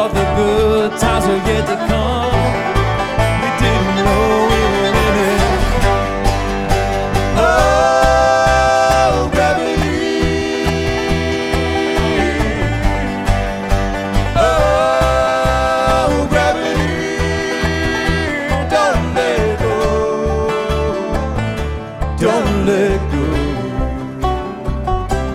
all the good times are yet to come.